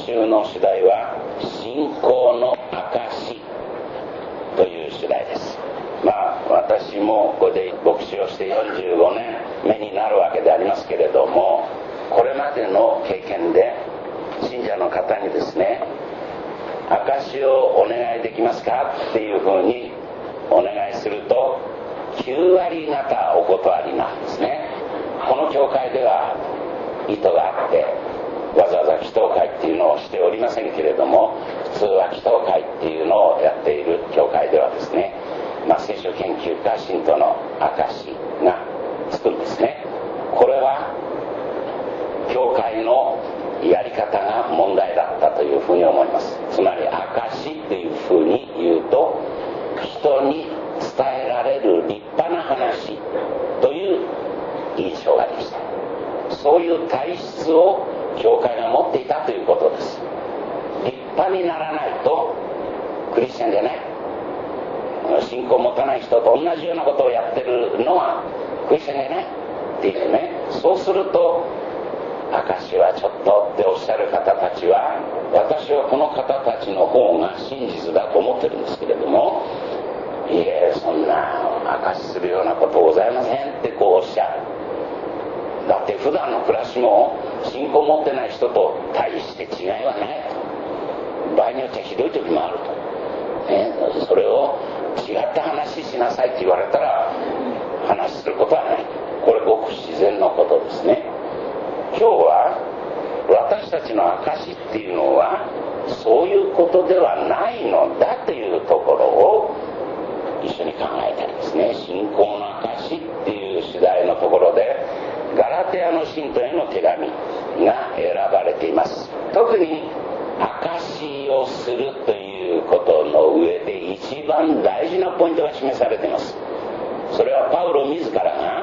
週の主題は信仰の証という主題です。私もここで牧師をして45年目になるわけでありますけれども、これまでの経験で信者の方にですね、証をお願いできますかっていうふうにお願いすると9割方お断りなんですね。この教会では意図があってわざわざ祈祷会っていうのをしておりませんけれども、普通は祈祷会っていうのをやっている教会ではですね、聖書研究家信徒の証がつくんですね。これは教会のやり方が問題だったというふうに思います。つまり証っていうふうに言うと、人に伝えられる立派な話という印象がありました。そういう体質を教会が持っていたということです。立派にならないとクリスチャンじゃない、信仰を持たない人と同じようなことをやってるのはクリスチャンじゃないっていうね。そうすると証はちょっとっておっしゃる方たちは、私はこの方たちの方が真実だと思ってるんですけれども、いえ、そんな証しするようなことございませんってこうおっしゃる。だって普段の暮らしも信仰を持ってない人と大して違いはないと、場合によってはひどい時もあると、それを違った話しなさいって言われたら話することはない。これごく自然のことですね。今日は私たちの証っていうのはそういうことではないのだというところを一緒に考えたりですね、信仰の証っていう主題のところでガラテヤの信徒への手紙が選ばれています。特に証をするということの上で一番大事なポイントが示されています。それはパウロ自らが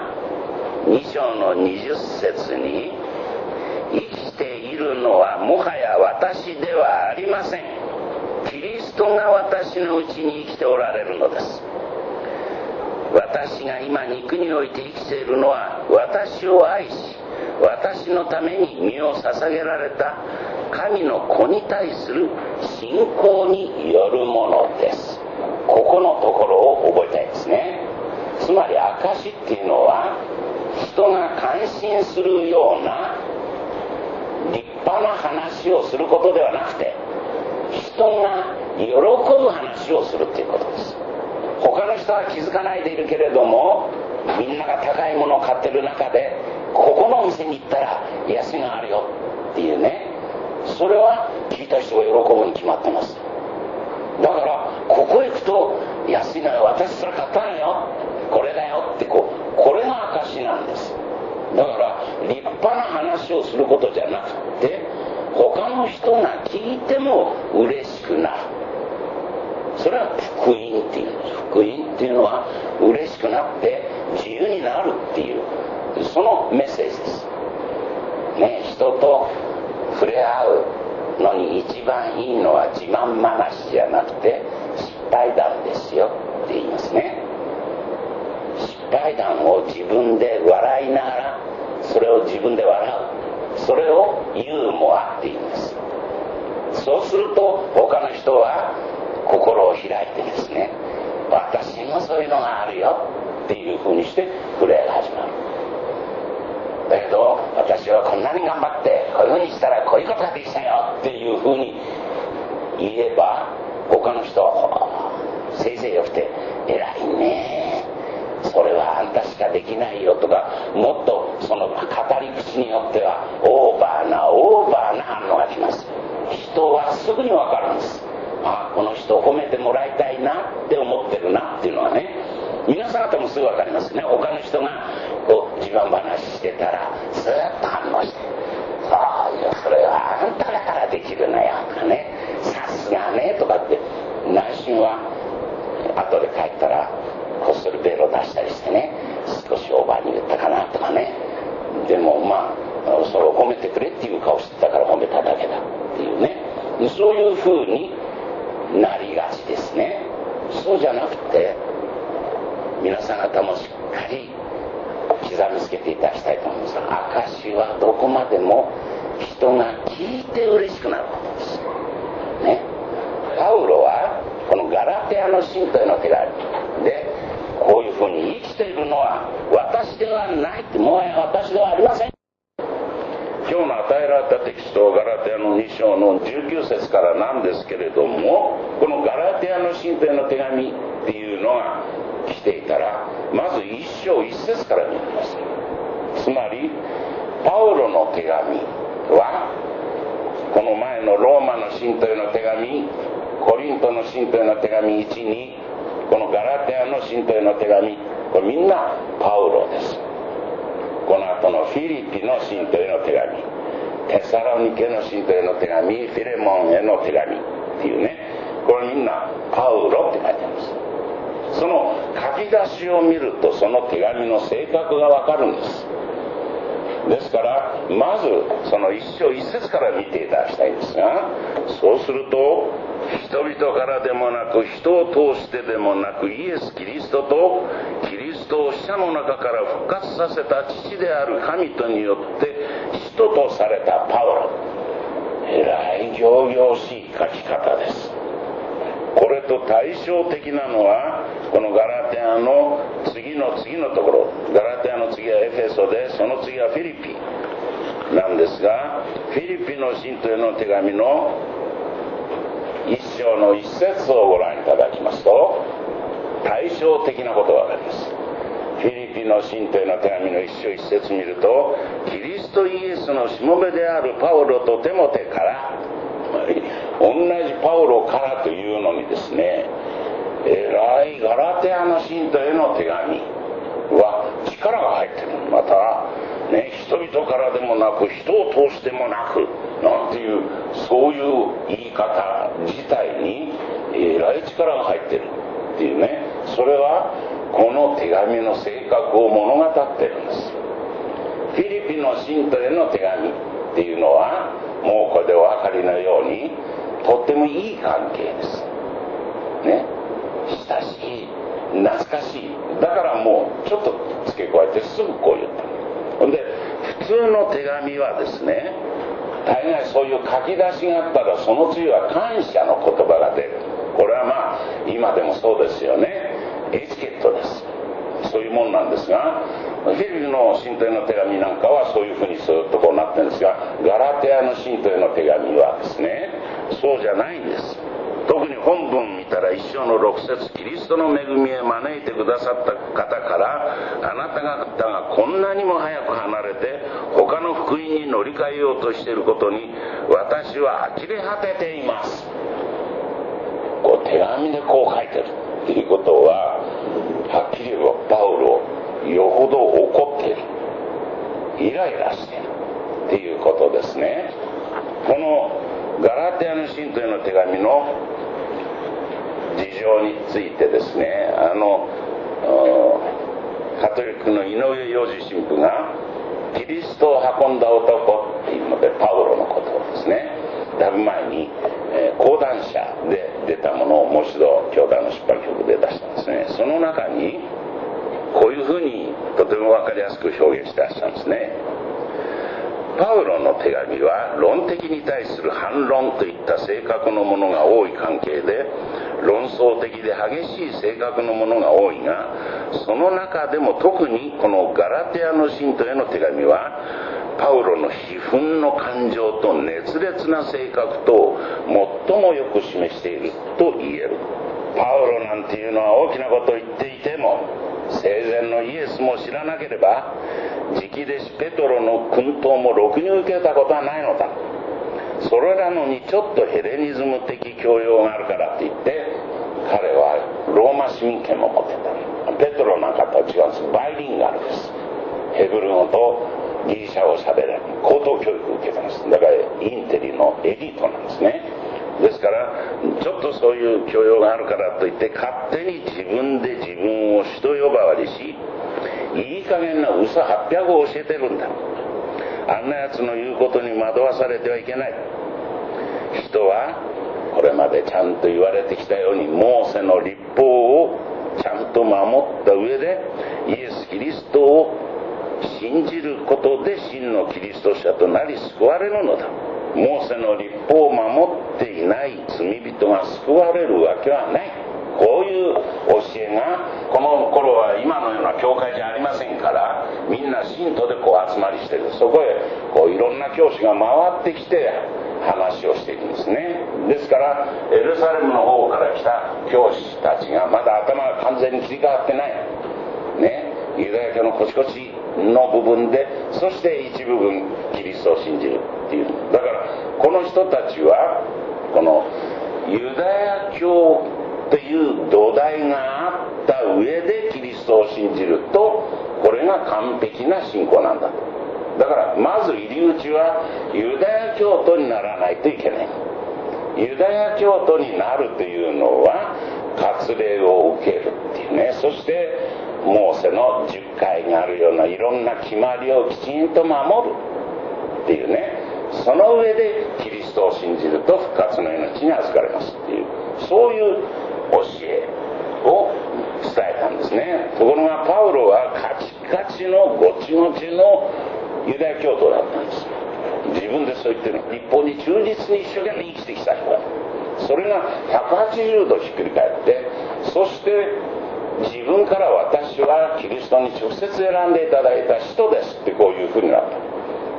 2章の20節に、生きているのはもはや私ではありません、キリストが私のうちに生きておられるのです。私が今肉において生きているのは、私を愛し私のために身を捧げられた神の子に対する信仰によるものです。ここのところを覚えたいですね。つまり証っていうのは人が感心するような立派な話をすることではなくて、人が喜ぶ話をするっていうことです。他の人は気づかないでいるけれども、みんなが高いものを買ってる中で、ここのお店に行ったら安いのあるよっていうね、それは聞いた人が喜ぶに決まってます。だからここへ行くと安いのよ、私それ買ったのよ、これだよってこれが証なんです。だから立派な話をすることじゃなくて、他の人が聞いても嬉しくなる。それは福音っていうんです。福音っていうのは嬉しくなって自由になるっていう、そのメッセージですね。人と触れ合うのに一番いいのは自慢話じゃなくて失敗談ですよって言いますね。失敗談を自分で笑いながら、それを自分で笑う、それをユーモアって言うんです。そうすると他の人は心を開いてですね、私もそういうのがあるよっていうふうにして触れ合いが始まる。だけど私はこんなに頑張ってこういうふうにしたらこういうことができたよっていうふうに言えば、他の人はせいぜいよくて偉いね、それはあんたしかできないよとか、もっとその語り口によってはオーバーな反応がきます。人はすぐに分かるんです。この人を褒めてもらいたいなって思ってるなっていうのはね、皆さん方もすぐ分かりますね。他の人がこう自慢話してたらずっと反応して、それはあんただからできるのよとかね、さすがねとかって、内心は後で帰ったらこっそりベロ出したりしてね、少しオーバーに言ったかなとかね、でもそれを褒めてくれっていう顔してたから褒めただけだっていうね、そういうふうになりがちですね。そうじゃなくて、皆さん方もしっかり刻みつけていただきたいと思います。証はどこまでも人が聞いて嬉しくなることです。 の信徒への手紙で、こういうふうに生きているのは私ではないって、もはや私ではありません。今日の与えられたテキスト、ガラテヤの2章の19節からなんですけれども、このガラテヤの信徒への手紙っていうのが来ていたら、まず1章1節から見てください。つまりパウロの手紙は、この前のローマの信徒への手紙、コリントの信徒への手紙1、2、このガラテヤの信徒への手紙、これみんなパウロです。この後のフィリピの信徒への手紙、テサロニケの信徒への手紙、フィレモンへの手紙っていうね、これみんなパウロって書いてあります。その書き出しを見ると、その手紙の性格がわかるんです。ですからまずその一章一節から見ていただきたいんですが、そうすると、人々からでもなく人を通してでもなく、イエス・キリストとキリストを死者の中から復活させた父である神とによって人とされたパウロ、えらい仰々しい書き方です。これと対照的なのは、このガラテヤの次のところ、ガラテヤの次はエフェソで、その次はフィリピなんですが、フィリピの信徒への手紙の一章の一節をご覧いただきますと、対照的なことがわかります。フィリピの信徒への手紙の一章一節見ると、キリストイエスのしもべであるパウロとテモテから、同じパウロからというのにですね、えらいガラテヤの信徒への手紙は力が入ってる。またね、人々からでもなく人を通してもなくなんていう、そういう言い方自体にえらい力が入ってるっていうね、それはこの手紙の性格を物語ってるんです。フィリピの信徒への手紙っていうのは、もうこれでお分かりのようにとってもいい関係ですね。親しい、懐かしい。だからもうちょっと付け加えてすぐこう言った。ほんで普通の手紙はですね、大概そういう書き出しがあったら、その次は感謝の言葉が出る。これはまあ今でもそうですよね。エチケットです。そういうもんなんですが、フィリピの信徒への手紙なんかはそういうふうにずっとこうなってるんですが、ガラテヤの信徒への手紙はですね、そうじゃないんです。特に本文見たら一章の6節、キリストの恵みへ招いてくださった方から、あなた方がこんなにも早く離れて他の福音に乗り換えようとしていることに私は呆れ果てています。こう手紙でこう書いてるっていうことは、はっきり言えばパウロよほど怒っている、イライラしているっていうことですね。このガラテヤの信徒への手紙の事情についてですね、カトリックの井上洋二神父がキリストを運んだ男っていうので、パウロのことをですね、だいぶ前に講談社で出たものをもう一度教団の出版局で出したんですね。その中にこういうふうにとても分かりやすく表現してらっしゃるんですね。パウロの手紙は論的に対する反論といった性格のものが多い関係で、論争的で激しい性格のものが多いが、その中でも特にこのガラテヤの信徒への手紙はパウロの悲憤の感情と熱烈な性格とを最もよく示していると言える。パウロなんていうのは大きなことを言っていても、生前のイエスも知らなければ直弟子ペトロの薫陶もろくに受けたことはないのだ。それらのにちょっとヘレニズム的教養があるからって言って、彼はローマ市民権も持ってた。ペトロなんかとは違うんです。バイリンガルです。ヘブル語とギリシャ語をしゃべれる、高等教育を受けてます。だからインテリのエリートなんですね。ですからちょっとそういう教養があるからといって勝手に自分で自分を人呼ばわりし、いい加減な嘘800を教えてるんだ。あんなやつの言うことに惑わされてはいけない。人はこれまでちゃんと言われてきたように、モーセの律法をちゃんと守った上でイエス・キリストを信じることで真のキリスト者となり救われるのだ。モーセの律法を守っていない罪人が救われるわけはない。 こういう教えがこの頃は今のような教会じゃありませんから、みんな信徒でこう集まりしてる。そこへこういろんな教師が回ってきて話をしていくんですね。ですからエルサレムの方から来た教師たちがまだ頭が完全に切り替わってないね、ユダヤ教のこちこちの部分で、そして一部分キリストを信じるっていう。だからこの人たちはこのユダヤ教という土台があった上でキリストを信じると、これが完璧な信仰なんだと。だからまず入り口はユダヤ教徒にならないといけない。ユダヤ教徒になるというのは割礼を受けるっていうね、そしてモーセの10回にあるようないろんな決まりをきちんと守るっていうね、その上でキリストを信じると復活の命に預かれますっていう、そういう教えを伝えたんですね。ところがパウロはカチカチのごちごちのユダヤ教徒だったんです。自分でそう言ってるの。立法に忠実に一生懸命生きてきた人だ。それが180度ひっくり返って、そして自分から私はキリストに直接選んでいただいた人ですってこういうふうになった。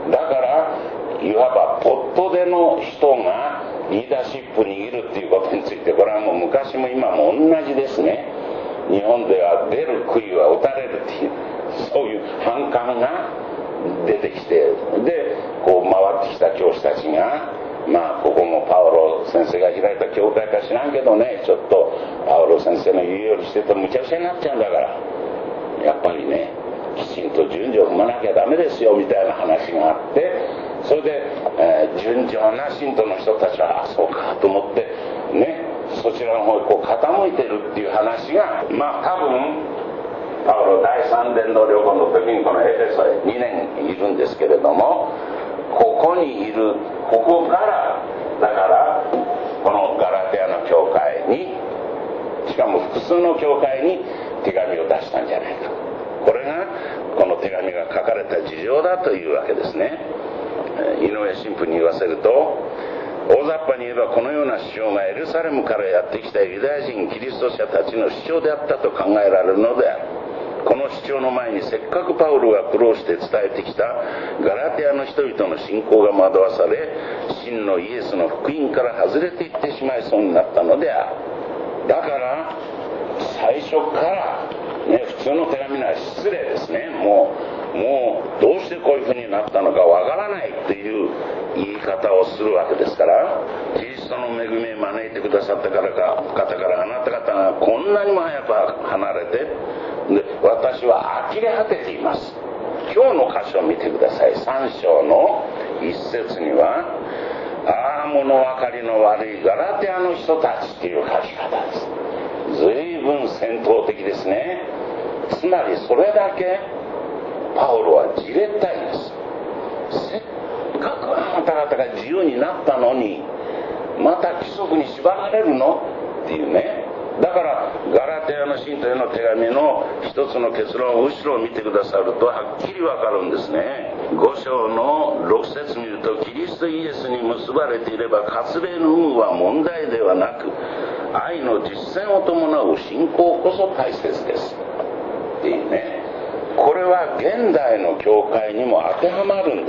だからいわばポットでの人がリーダーシップ握るっていうことについて、これはもう昔も今も同じですね。日本では出る杭は打たれるっていう、そういう反感が出てきて、でこう回ってきた教師たちが、まあここもパウロ先生が開いた教会か知らんけどね、ちょっとパウロ先生の言うようにしてるとむちゃくちゃになっちゃうんだから、やっぱりねきちんと順序を踏まなきゃダメですよみたいな話があって、それで、順調な信徒の人たちはそうかと思ってね、そちらの方にこう傾いてるっていう話が、まあ多分パウロ第3伝道旅行の時にこのエペソへ2年いるんですけれども、ここにいる、ここからだからこのガラテヤの教会に、しかも複数の教会に手紙を出したんじゃないか。これがこの手紙が書かれた事情だというわけですね。井上神父に言わせると、大雑把に言えばこのような主張がエルサレムからやってきたユダヤ人キリスト者たちの主張であったと考えられるのである。この主張の前にせっかくパウロが苦労して伝えてきたガラテヤの人々の信仰が惑わされ、真のイエスの福音から外れていってしまいそうになったのである。だから最初からね、普通の手紙なら失礼ですね。もうどうしてこういうふうになったのかわからないっていう言い方をするわけですから、キリストの恵みを招いてくださった方からあなた方がこんなにも早く離れて、で私は呆れ果てています。今日の箇所を見てください。3章の一節には、ああ物分かりの悪いガラテヤの人たちっていう書き方です。随分戦闘的ですね。つまりそれだけパウロはじれったいんです。せっかくあなた方が自由になったのにまた規則に縛られるのっていうね。だからガラテヤの信徒への手紙の一つの結論を後ろを見てくださるとはっきりわかるんですね。5章の6節見ると、キリストイエスに結ばれていれば割礼の有無は問題ではなく、愛の実践を伴う信仰こそ大切ですっていうね。これは現代の教会にも当てはまるんです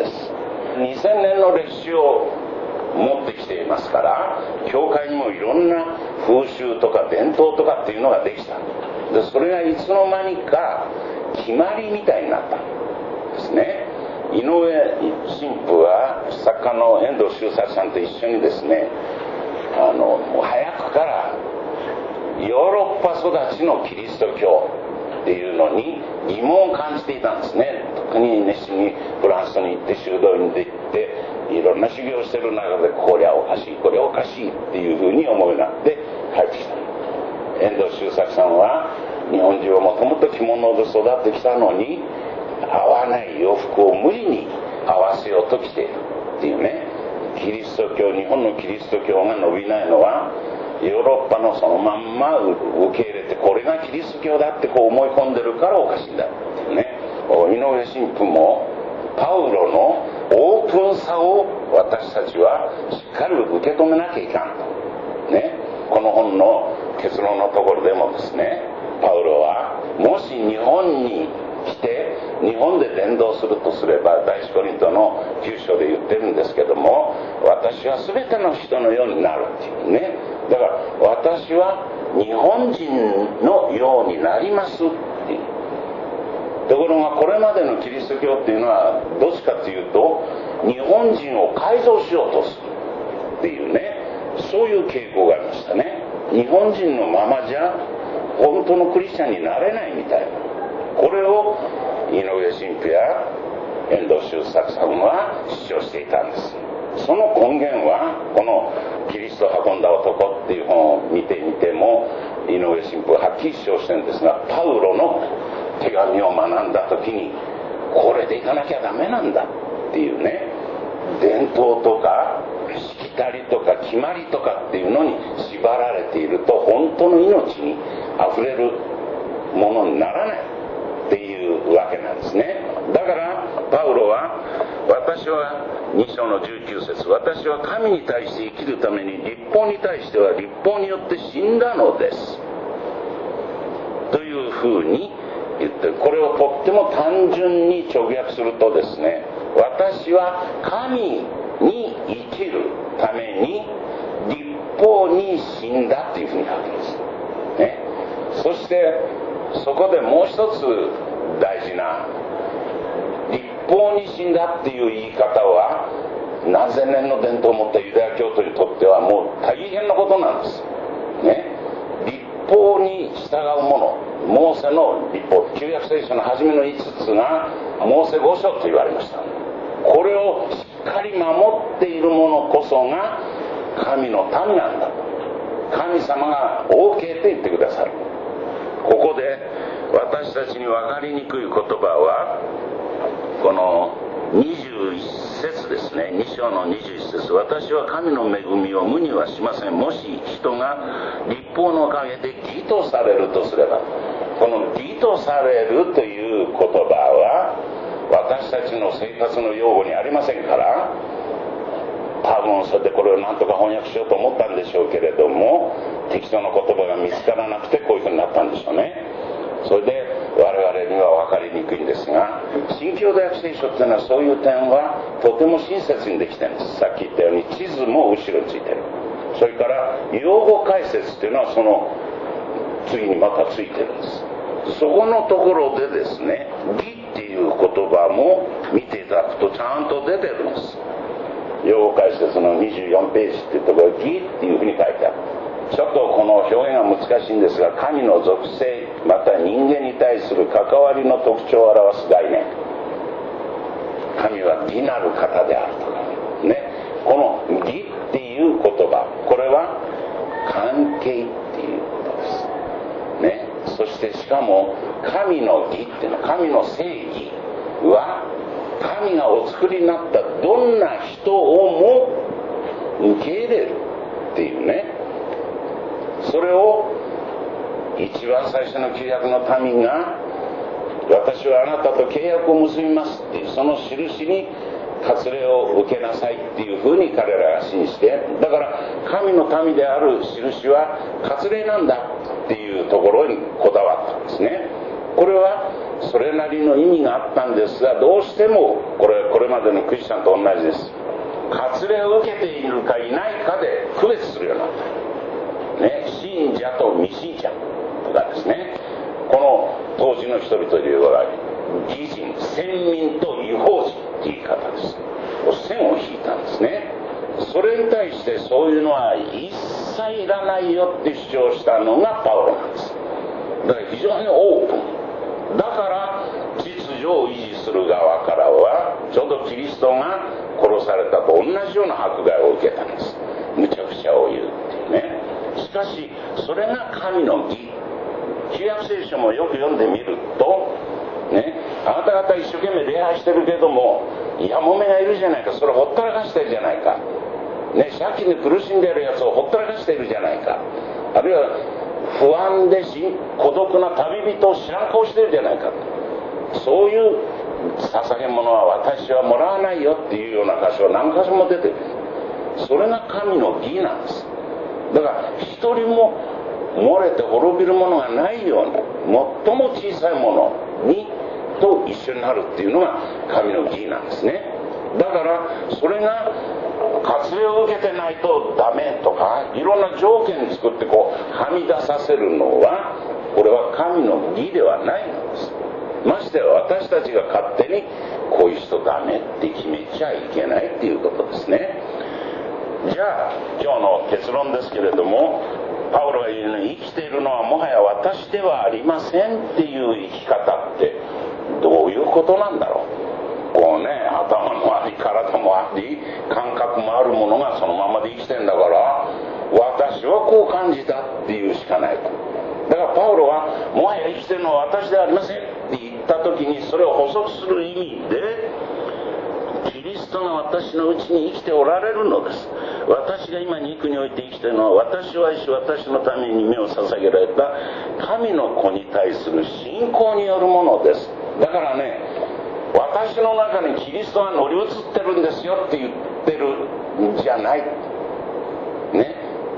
。2000年の歴史を持ってきていますから、教会にもいろんな風習とか伝統とかっていうのができた。でそれがいつの間にか決まりみたいになったんですね。井上神父は作家の遠藤周作さんと一緒にですね、もう早くからヨーロッパ育ちのキリスト教っていうのに疑問を感じていたんですね。特に熱心にフランスに行って修道院で行っていろんな修行をしてる中で、こりゃおかしいこれおかしいっていうふうに思いになって帰ってきた。遠藤周作さんは日本人はもともと着物で育ってきたのに合わない洋服を無理に合わせようと来ているっていうね。キリスト教、日本のキリスト教が伸びないのはヨーロッパのそのまんま受け入れて、これがキリスト教だってこう思い込んでるからおかしいんだっていうね。井上神父もパウロのオープンさを私たちはしっかり受け止めなきゃいかんとね。この本の結論のところでもですね、パウロはもし日本に来て日本で伝道するとすれば、第一コリントの9章で言ってるんですけども、私は全ての人のようになるっていうね。だから私は日本人のようになりますっていう。ところがこれまでのキリスト教っていうのはどっちかというと、日本人を改造しようとするっていうね、そういう傾向がありましたね。日本人のままじゃ本当のクリスチャンになれないみたいな、これを井上神父や遠藤周作さんは主張していたんです。その根源はこのキリストを運んだ男っていう本を見てみても、井上神父ははっきり主張してるんですが、パウロの手紙を学んだ時にこれでいかなきゃダメなんだっていうね、伝統とかしきたりとか決まりとかっていうのに縛られていると本当の命にあふれるものにならないっていうわけなんですね。だからパウロは、私は2章の19節、私は神に対して生きるために律法に対しては律法によって死んだのですというふうに言ってる。これをとっても単純に直訳するとですね、私は神に生きるために律法に死んだというふうに書くんです、ね。そしてそこでもう一つ大事な、律法に死んだっていう言い方は何千年の伝統を持ったユダヤ教徒にとってはもう大変なことなんです、ね。律法に従うもの、モーセの律法、旧約聖書の初めの5つがモーセ5書と言われました。これをしっかり守っている者こそが神の民なんだと、神様が OK って言ってくださる。ここで私たちに分かりにくい言葉はこの21節ですね。2章の21節、私は神の恵みを無にはしません。もし人が律法のおかげで義とされるとすれば、この義とされるという言葉は私たちの生活の用語にありませんから、多分それでこれを何とか翻訳しようと思ったんでしょうけれども、適当な言葉が見つからなくてこういうふうになったんでしょうね。それで我々には分かりにくいんですが、新共同訳聖書っていうのはそういう点はとても親切にできてるんです。さっき言ったように地図も後ろについてる。それから用語解説っていうのはその次にまたついてるんです。そこのところでですね、義っていう言葉も見ていただくとちゃんと出てるんです。用語解説の24ページっていうところ、義っていうふうに書いてある。ちょっとこの表現が難しいんですが、神の属性また人間に対する関わりの特徴を表す概念、神は義なる方であるとかね、この義っていう言葉、これは関係っていうことですね。そしてしかも神の義っていうのは、神の正義は神がお作りになったどんな人をも受け入れるっていうね。それを一番最初の旧約の民が、私はあなたと契約を結びますっていう、その印に割礼を受けなさいっていうふうに彼らが信じて、だから神の民である印は割礼なんだっていうところにこだわったんですね。これはそれなりの意味があったんですが、どうしてもこれまでのクリスチャンと同じです。割礼を受けているかいないかで区別するようになったね。信者と未信者とかですね、この当時の人々でいう場合、義人、先民と違法人っていう言い方です。線を引いたんですね。それに対してそういうのは一切いらないよって主張したのがパウロなんです。だから非常にオープンだから、秩序を維持する側からはちょうどキリストが殺されたと同じような迫害を受けたんです。むちゃくちゃを言うっていうね。しかしそれが神の義。旧約聖書もよく読んでみるとね、あなた方一生懸命礼拝してるけども、やもめがいるじゃないか、それほったらかしてるじゃないか、ね、借金で苦しんでいるやつをほったらかしているじゃないか、あるいは不安で孤独な旅人を知らん顔してるじゃないか、そういう捧げ物は私はもらわないよっていうような箇所が何箇所も出てる。それが神の義なんです。だから一人も漏れて滅びるものがないように、最も小さいものにと一緒になるっていうのが神の義なんですね。だからそれが割礼を受けてないとダメとか、いろんな条件作ってはみ出させるのは、これは神の義ではないのです。ましてや私たちが勝手にこういう人ダメって決めちゃいけないっていうことですね。じゃあ今日の結論ですけれども、パウロが言うように、生きているのはもはや私ではありませんっていう生き方ってどういうことなんだろう。頭もあり体もあり感覚もあるものがそのままで生きてんだから、私はこう感じたっていうしかないと。だからパウロはもはや生きてるのは私ではありませんって言った時に、それを補足する意味で、キリストが私のうちに生きておられるのです。私が今肉において生きているのは、私を愛し私のために目を捧げられた神の子に対する信仰によるものです。だからね、私の中にキリストが乗り移ってるんですよって言ってるんじゃないね。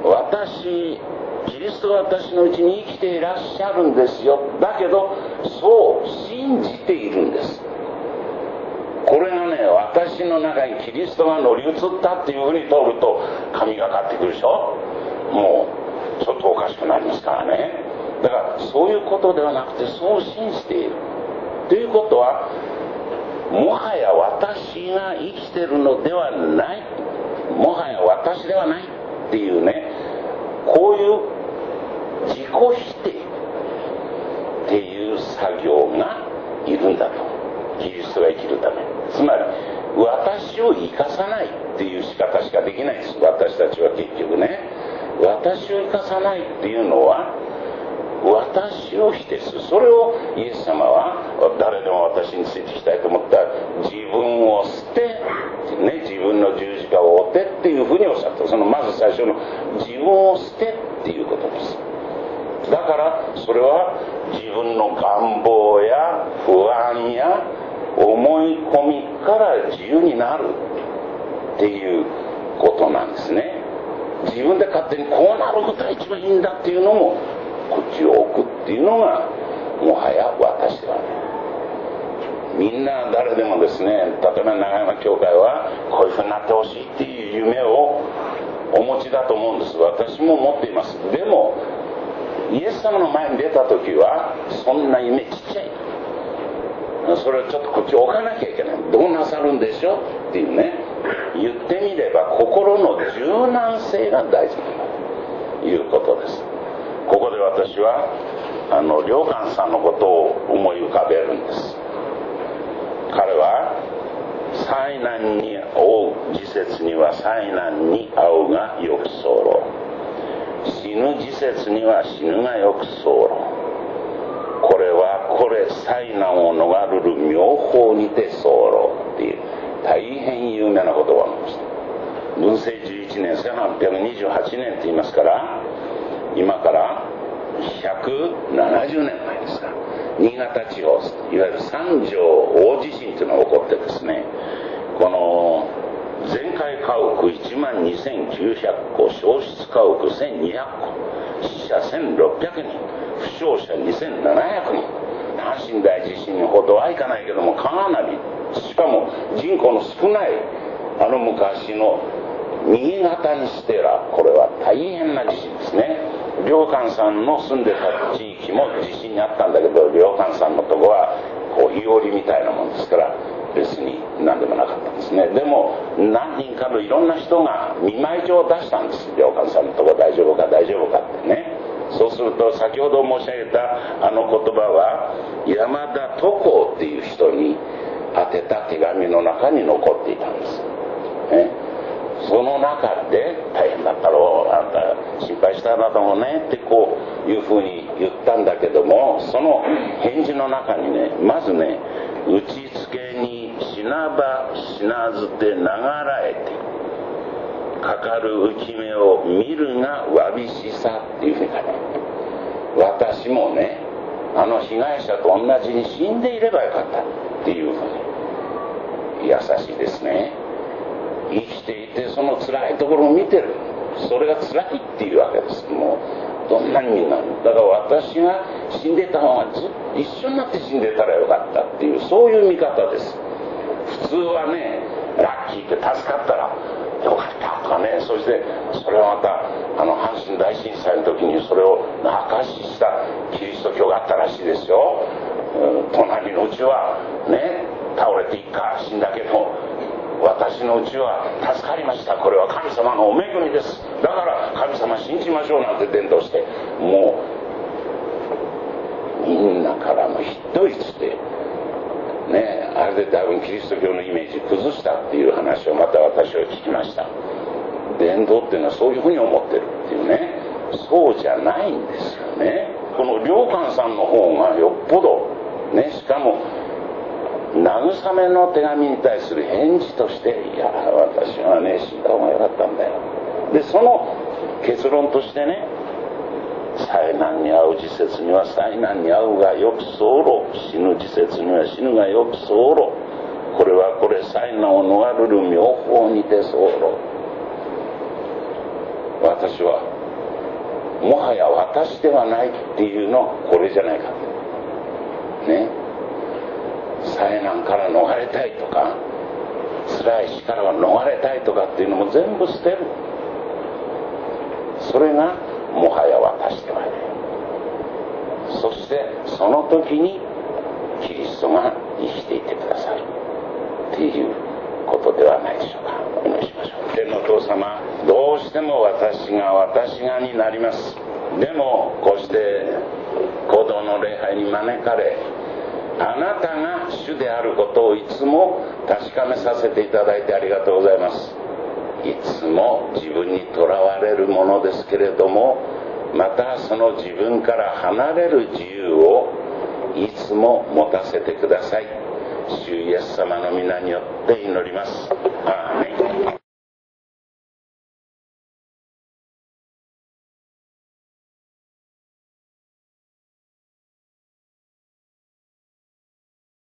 キリストが私のうちに生きていらっしゃるんですよ。だけどそう信じているんです。これがね、私の中にキリストが乗り移ったっていうふうに通ると神がかってくるでしょ。もうちょっとおかしくなりますからね。だからそういうことではなくて、そう信じているということは、もはや私が生きてるのではない、もはや私ではないっていうね、こういう自己否定っていう作業がいるんだと。キリストが生きるため、つまり私を生かさないっていう仕方しかできないんです。私たちは結局ね、私を生かさないっていうのは私を否定する。それをイエス様は、誰でも私についてきたいと思ったら自分を捨て、自分の十字架を追ってっていうふうにおっしゃった。そのまず最初の自分を捨てっていうことです。だからそれは自分の願望や不安や思い込みから自由になるっていうことなんですね。自分で勝手にこうなることが一番いいんだっていうのもこっちを置くっていうのがもはや私ではない。みんな誰でもですね、例えば長山教会はこういうふうになってほしいっていう夢をお持ちだと思うんです。私も持っています。でもイエス様の前に出た時はそんな夢ちっちゃい、それをちょっとこっち置かなきゃいけない。どうなさるんでしょうっていうね、言ってみれば心の柔軟性が大事だということです。ここで私は良寛さんのことを思い浮かべるんです。彼は災難に遭う時節には災難に遭うがよく候、死ぬ時節には死ぬがよく候。これはこれ災難を逃れる妙法にて候っていう大変有名な言葉がありました。文政11年1828年って言いますから、今から170年前ですが、新潟地方、いわゆる三条大地震というのが起こってですね、この全壊家屋12,900戸、焼失家屋1,200戸、死者1,600人、負傷者2,700人。阪神大地震ほどはいかないけども、かなり、しかも人口の少ない昔の新潟にしてはこれは大変な地震ですね。良寛さんの住んでた地域も地震にあったんだけど、良寛さんのとこはこういおりみたいなもんですから別に何でもなかったんですね。でも何人かのいろんな人が見舞い状を出したんです。良寛さんのとこ大丈夫か大丈夫かってね。そうすると先ほど申し上げた言葉は山田都光っていう人に宛てた手紙の中に残っていたんです、ね。その中で大変だったろう、あんた心配したんだろうねってこういうふうに言ったんだけども、その返事の中にね、まずね、打ちつけに死なば死なずてながらえてかかる浮き目を見るがわびしさっていうふうに書いてある。私もね、被害者と同じに死んでいればよかったっていうふうに優しいですね。生きていてその辛いところを見てる、それが辛いっていうわけです。もうどんなにみんなだから私が死んでた方が一緒になって死んでたらよかったっていう、そういう見方です。普通はね、ラッキーって助かったらよかったとかね、そしてそれをまた阪神大震災の時にそれを証ししたキリスト教があったらしいですよ。隣のうちはね倒れていっか死んだけど、私のうちは助かりました、これは神様のお恵みです、だから神様信じましょうなんて伝道して、もうみんなからのヒット率でね、あれで多分キリスト教のイメージ崩したっていう話をまた私は聞きました。伝道っていうのはそういうふうに思ってるっていうね、そうじゃないんですよね。この良寛さんの方がよっぽどね、しかも慰めの手紙に対する返事として、いや私はね死んだ方がよかったんだよ。でその結論としてね、災難に遭う時節には災難に遭うがよく候、死ぬ時節には死ぬがよく候、これはこれ災難を逃れる妙法にて候。私はもはや私ではないっていうのはこれじゃないかね。災難から逃れたいとか辛い死からは逃れたいとかっていうのも全部捨てる。それがもはや私ではない。そしてその時にキリストが生きていてくださるっていうことではないでしょうか。お祈りしましょう。天のお父様、どうしても私がになります。でもこうして講道の礼拝に招かれ、あなたが主であることをいつも確かめさせていただいてありがとうございます。いつも自分にとらわれるものですけれども、またその自分から離れる自由をいつも持たせてください。主イエス様の皆によって祈ります。アーメン。